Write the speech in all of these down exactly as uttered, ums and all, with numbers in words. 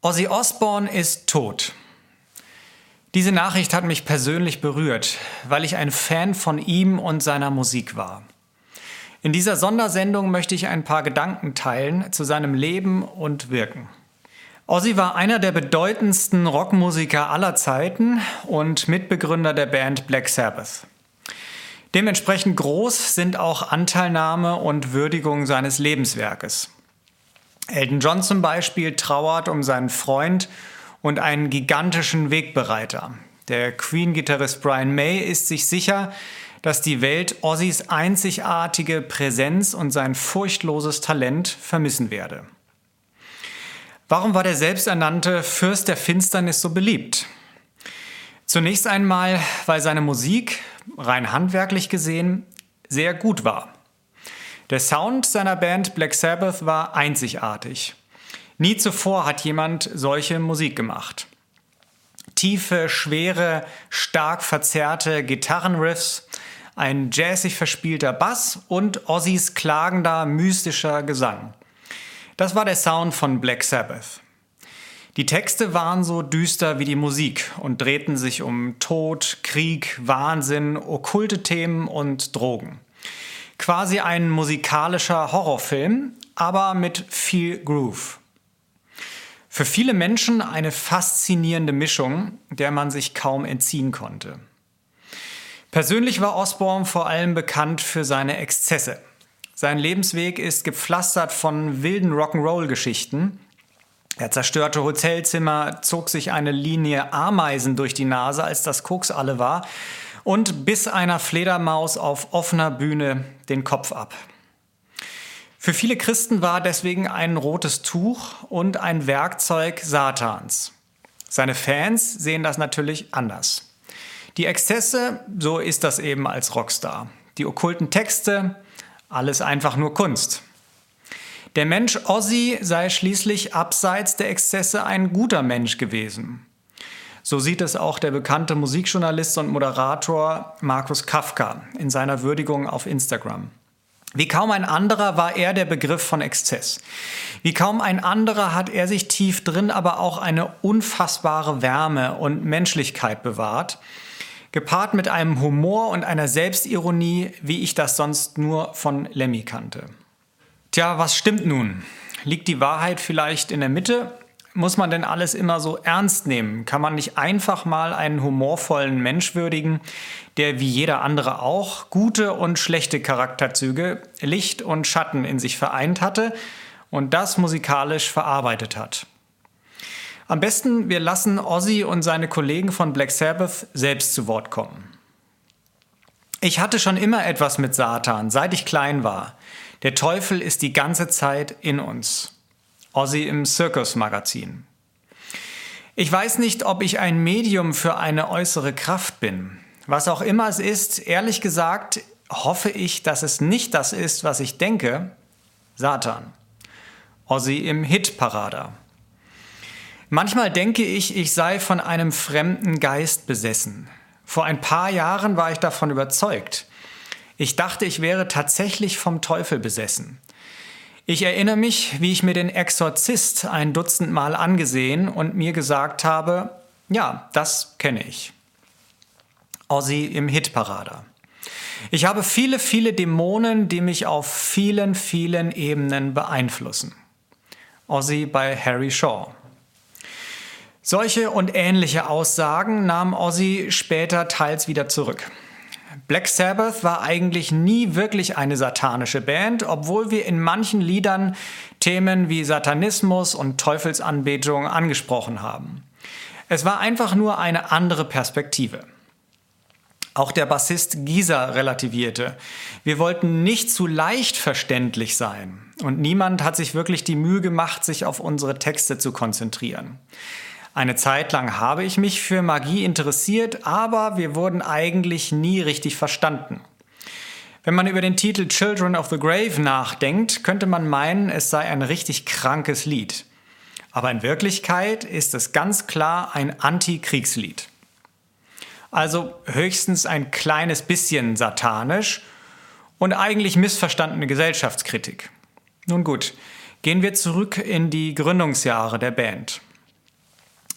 Ozzy Osbourne ist tot. Diese Nachricht hat mich persönlich berührt, weil ich ein Fan von ihm und seiner Musik war. In dieser Sondersendung möchte ich ein paar Gedanken teilen zu seinem Leben und Wirken. Ozzy war einer der bedeutendsten Rockmusiker aller Zeiten und Mitbegründer der Band Black Sabbath. Dementsprechend groß sind auch Anteilnahme und Würdigung seines Lebenswerkes. Elton John zum Beispiel trauert um seinen Freund und einen gigantischen Wegbereiter. Der Queen-Gitarrist Brian May ist sich sicher, dass die Welt Ozzys einzigartige Präsenz und sein furchtloses Talent vermissen werde. Warum war der selbsternannte Fürst der Finsternis so beliebt? Zunächst einmal, weil seine Musik, rein handwerklich gesehen, sehr gut war. Der Sound seiner Band Black Sabbath war einzigartig. Nie zuvor hat jemand solche Musik gemacht. Tiefe, schwere, stark verzerrte Gitarrenriffs, ein jazzig verspielter Bass und Ozzys klagender, mystischer Gesang. Das war der Sound von Black Sabbath. Die Texte waren so düster wie die Musik und drehten sich um Tod, Krieg, Wahnsinn, okkulte Themen und Drogen. Quasi ein musikalischer Horrorfilm, aber mit viel Groove. Für viele Menschen eine faszinierende Mischung, der man sich kaum entziehen konnte. Persönlich war Osbourne vor allem bekannt für seine Exzesse. Sein Lebensweg ist gepflastert von wilden Rock'n'Roll-Geschichten. Er zerstörte Hotelzimmer, zog sich eine Linie Ameisen durch die Nase, als das Koks alle war, und biss einer Fledermaus auf offener Bühne den Kopf ab. Für viele Christen war deswegen ein rotes Tuch und ein Werkzeug Satans. Seine Fans sehen das natürlich anders. Die Exzesse, so ist das eben als Rockstar. Die okkulten Texte, alles einfach nur Kunst. Der Mensch Ozzy sei schließlich abseits der Exzesse ein guter Mensch gewesen. So sieht es auch der bekannte Musikjournalist und Moderator Markus Kafka in seiner Würdigung auf Instagram. Wie kaum ein anderer war er der Begriff von Exzess. Wie kaum ein anderer hat er sich tief drin aber auch eine unfassbare Wärme und Menschlichkeit bewahrt, gepaart mit einem Humor und einer Selbstironie, wie ich das sonst nur von Lemmy kannte. Tja, was stimmt nun? Liegt die Wahrheit vielleicht in der Mitte? Muss man denn alles immer so ernst nehmen? Kann man nicht einfach mal einen humorvollen Mensch würdigen, der wie jeder andere auch gute und schlechte Charakterzüge, Licht und Schatten in sich vereint hatte und das musikalisch verarbeitet hat? Am besten, wir lassen Ozzy und seine Kollegen von Black Sabbath selbst zu Wort kommen. Ich hatte schon immer etwas mit Satan, seit ich klein war. Der Teufel ist die ganze Zeit in uns. Ozzy im Circus-Magazin. Ich weiß nicht, ob ich ein Medium für eine äußere Kraft bin. Was auch immer es ist, ehrlich gesagt, hoffe ich, dass es nicht das ist, was ich denke. Satan. Ozzy im Hitparader. Manchmal denke ich, ich sei von einem fremden Geist besessen. Vor ein paar Jahren war ich davon überzeugt. Ich dachte, ich wäre tatsächlich vom Teufel besessen. Ich erinnere mich, wie ich mir den Exorzist ein Dutzend Mal angesehen und mir gesagt habe, ja, das kenne ich. Ozzy im Hitparader. Ich habe viele, viele Dämonen, die mich auf vielen, vielen Ebenen beeinflussen. Ozzy bei Harry Shaw. Solche und ähnliche Aussagen nahm Ozzy später teils wieder zurück. Black Sabbath war eigentlich nie wirklich eine satanische Band, obwohl wir in manchen Liedern Themen wie Satanismus und Teufelsanbetung angesprochen haben. Es war einfach nur eine andere Perspektive. Auch der Bassist Geezer relativierte. Wir wollten nicht zu leicht verständlich sein und niemand hat sich wirklich die Mühe gemacht, sich auf unsere Texte zu konzentrieren. Eine Zeit lang habe ich mich für Magie interessiert, aber wir wurden eigentlich nie richtig verstanden. Wenn man über den Titel Children of the Grave nachdenkt, könnte man meinen, es sei ein richtig krankes Lied. Aber in Wirklichkeit ist es ganz klar ein Anti-Kriegslied. Also höchstens ein kleines bisschen satanisch und eigentlich missverstandene Gesellschaftskritik. Nun gut, gehen wir zurück in die Gründungsjahre der Band.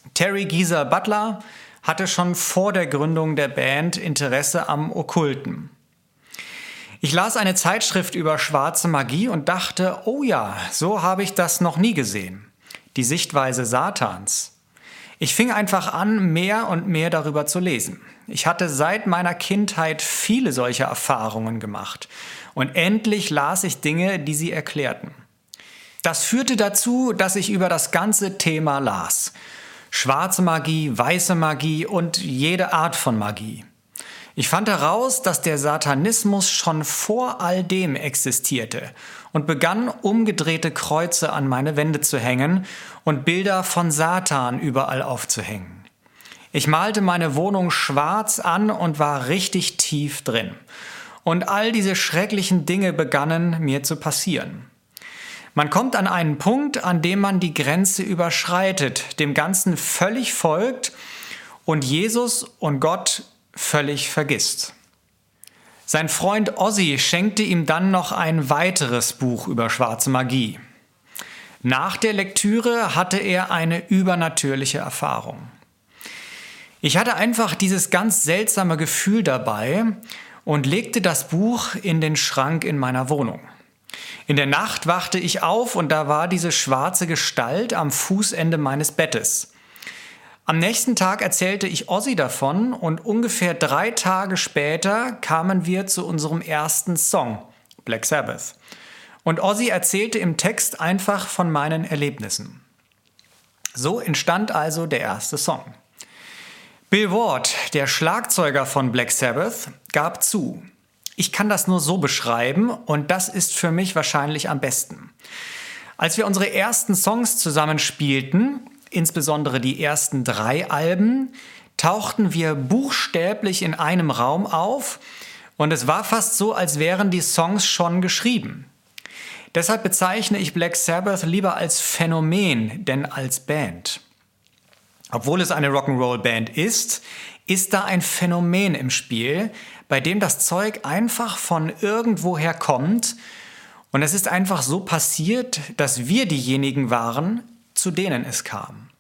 Terry Geezer Butler hatte schon vor der Gründung der Band Interesse am Okkulten. Ich las eine Zeitschrift über schwarze Magie und dachte, oh ja, so habe ich das noch nie gesehen. Die Sichtweise Satans. Ich fing einfach an, mehr und mehr darüber zu lesen. Ich hatte seit meiner Kindheit viele solcher Erfahrungen gemacht. Und endlich las ich Dinge, die sie erklärten. Das führte dazu, dass ich über das ganze Thema las. Schwarze Magie, weiße Magie und jede Art von Magie. Ich fand heraus, dass der Satanismus schon vor all dem existierte und begann, umgedrehte Kreuze an meine Wände zu hängen und Bilder von Satan überall aufzuhängen. Ich malte meine Wohnung schwarz an und war richtig tief drin. Und all diese schrecklichen Dinge begannen mir zu passieren. Man kommt an einen Punkt, an dem man die Grenze überschreitet, dem Ganzen völlig folgt und Jesus und Gott völlig vergisst. Sein Freund Ozzy schenkte ihm dann noch ein weiteres Buch über schwarze Magie. Nach der Lektüre hatte er eine übernatürliche Erfahrung. Ich hatte einfach dieses ganz seltsame Gefühl dabei und legte das Buch in den Schrank in meiner Wohnung. In der Nacht wachte ich auf und da war diese schwarze Gestalt am Fußende meines Bettes. Am nächsten Tag erzählte ich Ozzy davon und ungefähr drei Tage später kamen wir zu unserem ersten Song, Black Sabbath. Und Ozzy erzählte im Text einfach von meinen Erlebnissen. So entstand also der erste Song. Bill Ward, der Schlagzeuger von Black Sabbath, gab zu: Ich kann das nur so beschreiben und das ist für mich wahrscheinlich am besten. Als wir unsere ersten Songs zusammen spielten, insbesondere die ersten drei Alben, tauchten wir buchstäblich in einem Raum auf und es war fast so, als wären die Songs schon geschrieben. Deshalb bezeichne ich Black Sabbath lieber als Phänomen, denn als Band. Obwohl es eine Rock'n'Roll-Band ist, ist da ein Phänomen im Spiel, bei dem das Zeug einfach von irgendwoher kommt und es ist einfach so passiert, dass wir diejenigen waren, zu denen es kam.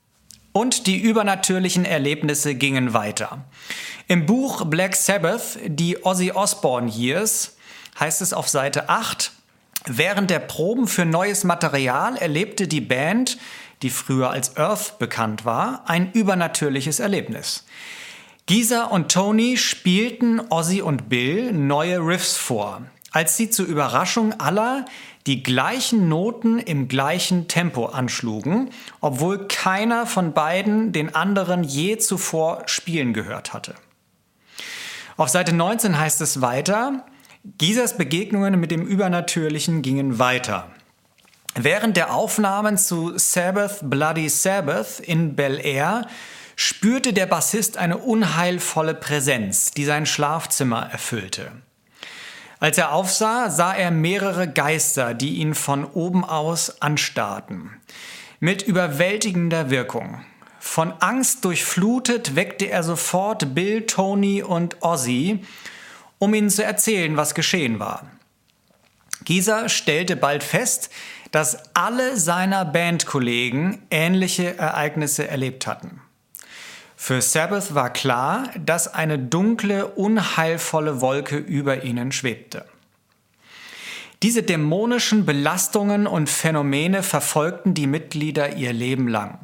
Und die übernatürlichen Erlebnisse gingen weiter. Im Buch Black Sabbath, die Ozzy Osbourne Years, heißt es auf Seite acht, während der Proben für neues Material erlebte die Band, die früher als Earth bekannt war, ein übernatürliches Erlebnis. Geezer und Tony spielten Ozzy und Bill neue Riffs vor, als sie zur Überraschung aller die gleichen Noten im gleichen Tempo anschlugen, obwohl keiner von beiden den anderen je zuvor spielen gehört hatte. Auf Seite neunzehn heißt es weiter: Geezers Begegnungen mit dem Übernatürlichen gingen weiter. Während der Aufnahmen zu Sabbath Bloody Sabbath in Bel Air spürte der Bassist eine unheilvolle Präsenz, die sein Schlafzimmer erfüllte. Als er aufsah, sah er mehrere Geister, die ihn von oben aus anstarrten. Mit überwältigender Wirkung. Von Angst durchflutet weckte er sofort Bill, Tony und Ozzy, um ihnen zu erzählen, was geschehen war. Geezer stellte bald fest, dass alle seiner Bandkollegen ähnliche Ereignisse erlebt hatten. Für Sabbath war klar, dass eine dunkle, unheilvolle Wolke über ihnen schwebte. Diese dämonischen Belastungen und Phänomene verfolgten die Mitglieder ihr Leben lang.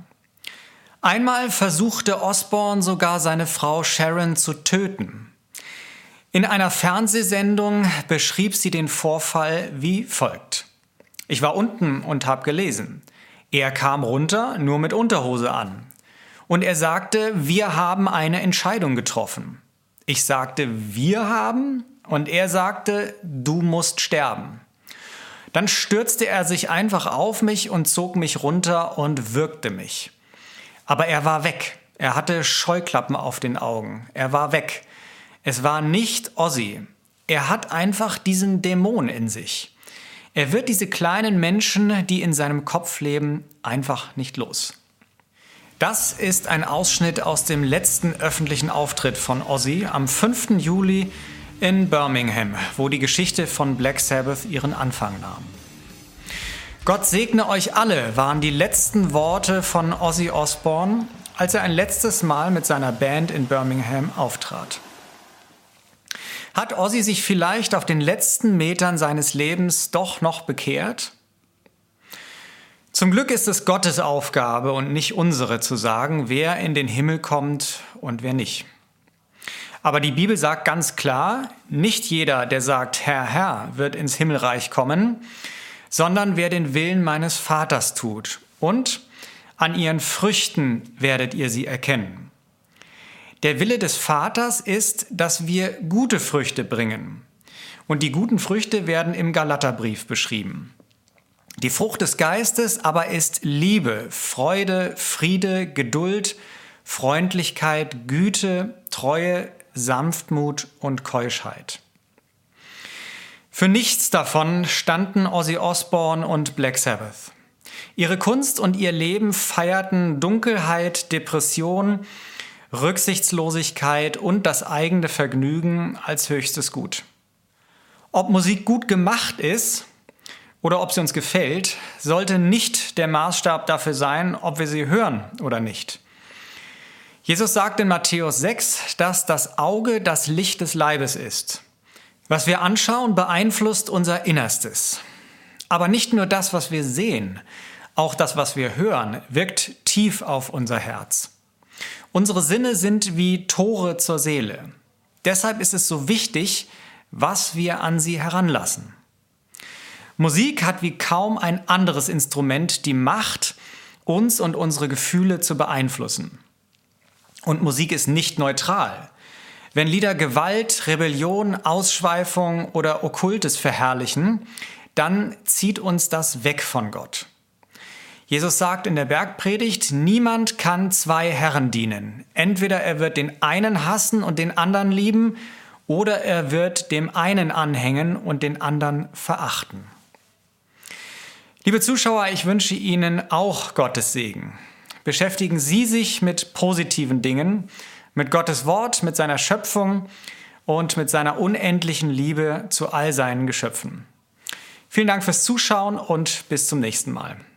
Einmal versuchte Osbourne sogar seine Frau Sharon zu töten. In einer Fernsehsendung beschrieb sie den Vorfall wie folgt: Ich war unten und habe gelesen. Er kam runter, nur mit Unterhose an. Und er sagte, wir haben eine Entscheidung getroffen. Ich sagte, wir haben? Und er sagte, du musst sterben. Dann stürzte er sich einfach auf mich und zog mich runter und würgte mich. Aber er war weg. Er hatte Scheuklappen auf den Augen. Er war weg. Es war nicht Ozzy. Er hat einfach diesen Dämon in sich. Er wird diese kleinen Menschen, die in seinem Kopf leben, einfach nicht los. Das ist ein Ausschnitt aus dem letzten öffentlichen Auftritt von Ozzy am fünften Juli in Birmingham, wo die Geschichte von Black Sabbath ihren Anfang nahm. Gott segne euch alle, waren die letzten Worte von Ozzy Osbourne. als er ein letztes Mal mit seiner Band in Birmingham auftrat. Hat Ozzy sich vielleicht auf den letzten Metern seines Lebens doch noch bekehrt? Zum Glück ist es Gottes Aufgabe und nicht unsere zu sagen, wer in den Himmel kommt und wer nicht. Aber die Bibel sagt ganz klar, nicht jeder, der sagt, Herr, Herr, wird ins Himmelreich kommen, sondern wer den Willen meines Vaters tut. Und an ihren Früchten werdet ihr sie erkennen. Der Wille des Vaters ist, dass wir gute Früchte bringen. Und die guten Früchte werden im Galaterbrief beschrieben. Die Frucht des Geistes aber ist Liebe, Freude, Friede, Geduld, Freundlichkeit, Güte, Treue, Sanftmut und Keuschheit. Für nichts davon standen Ozzy Osbourne und Black Sabbath. Ihre Kunst und ihr Leben feierten Dunkelheit, Depression, Rücksichtslosigkeit und das eigene Vergnügen als höchstes Gut. Ob Musik gut gemacht ist oder ob sie uns gefällt, sollte nicht der Maßstab dafür sein, ob wir sie hören oder nicht. Jesus sagt in Matthäus sechs, dass das Auge das Licht des Leibes ist. Was wir anschauen, beeinflusst unser Innerstes. Aber nicht nur das, was wir sehen, auch das, was wir hören, wirkt tief auf unser Herz. Unsere Sinne sind wie Tore zur Seele. Deshalb ist es so wichtig, was wir an sie heranlassen. Musik hat wie kaum ein anderes Instrument die Macht, uns und unsere Gefühle zu beeinflussen. Und Musik ist nicht neutral. Wenn Lieder Gewalt, Rebellion, Ausschweifung oder Okkultes verherrlichen, dann zieht uns das weg von Gott. Jesus sagt in der Bergpredigt, niemand kann zwei Herren dienen. Entweder er wird den einen hassen und den anderen lieben, oder er wird dem einen anhängen und den anderen verachten. Liebe Zuschauer, ich wünsche Ihnen auch Gottes Segen. Beschäftigen Sie sich mit positiven Dingen, mit Gottes Wort, mit seiner Schöpfung und mit seiner unendlichen Liebe zu all seinen Geschöpfen. Vielen Dank fürs Zuschauen und bis zum nächsten Mal.